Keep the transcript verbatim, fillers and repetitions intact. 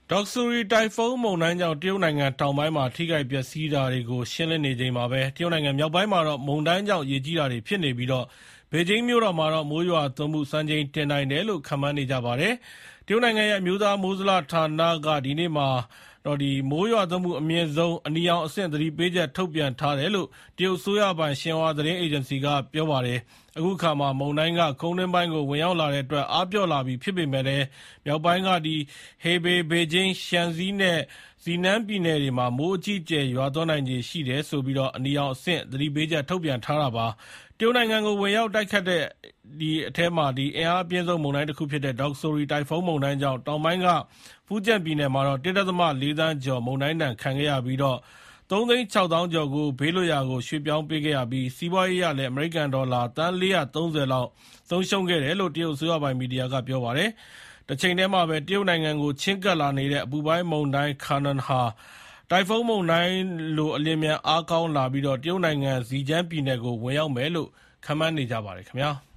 ဒေါက်ဆူရီတိုင်ဖုန်းမုန်တိုင်းကြောင့်တရုတ်နိုင်ငံတောင်ပိုင်းမှာထိခိုက်ပျက်စီးတာတွေကိုရှင်းလင်းနေချိန်မှာပဲတရုတ်နိုင်ငံမြောက်ပိုင်းမှာတော့မုန်တိုင်းကြောင့်ရေကြီးတာတွေဖြစ်နေပြီးဘေကျင်းမြို့တော်မှာတော့မိုးရွာသွန်းမှုစံချိန်တင်နိုင်တယ်လို့ခန့်မှန်းနေကြပါတယ်။တရုတ်နိုင်ငံရဲ့အမျိုးသားမိုးဇလဌာနကဒီနေ့မှာတော့ဒီမိုးရွာသွန်းမှုအမြင့်ဆုံးအနီရောင်အဆင့်သတိပေးချက်ထုတ်ပြန်ထားတယ်လို့တရုတ်အစိုးရပိုင်ရှင်ဟွာသတင်းအေဂျင်စီကပြောပါတယ်။အခုခါမှာမုန်တိုင်းကကုန်းတွင်းပိုင်းကိုဝင်ရောက်လာတဲ့အတွက်အားပျော့လာပြီဖြစ်ပေမဲ့လည်းမြောက်ပိုင်းကဒီဟေဘေဘေကျင်းရှန်ဇီးနဲ့ဇီနန်းပြည်နယ်တွေမှာမိုးအကြီးအကျယ်ရွာသွန်းနိုင်ခြေရှိတယ်ဆိုပြီးအနီရောင်အဆင့်သတိပေးချက်ထုတ်ပြန်ထားတာပါ။တရုတ်နိုင်ငံကိုဝင်ရောက်တိုက်ခတ်တဲ့အထဲမှာအင်အားအပြင်းဆုံးမုန်တိုင်းတခုဖြစ်တဲ့ဒေါက်ဆူရီတိုင်ဖုန်းမုန်တိုင်းကြောင့်တောင်ပိုင်းကဖူးကျက်ပြည်နယ်မှာတော့ ၁.၄ သန်းကျော်မုန်တိုင်းဒဏ်ခံခဲ့ရပြီးသုံးသိန်းခြောက်သောင်းကျော်ကိုဘေးလွတ်ရာကိုရွှေ့ပြောင်းပေးခဲ့ရပြီးစီးပွားရေးအရလည်းအမေရိကန်ဒေါ်လာသန်းလေးရာသုံးဆယ်လောက်ဆုံးရှုံးခဲ့တယ်လို့တရုတ်အစိုးရပိုင်မီဒီယာကပြောပါတယ်။တချိန်တည်းမှာပဲတရုတ်နိုင်ငံကိုချဉ်းကပ်လာနေတဲ့အပူပိုင်းမုန်တိုင်းခါနန်ဟာတိုင်ဖုန်းမုန်တိုင်းလိုအလျင်မြန်အားကောင်းလာပြီးတရုတ်နိုင်ငံဇီကျန်းပြည်နယ်ကိုဝင်ရောက်မယ်လို့ခန့်မှန်းနေကြပါတယ်ခင်ဗျာ။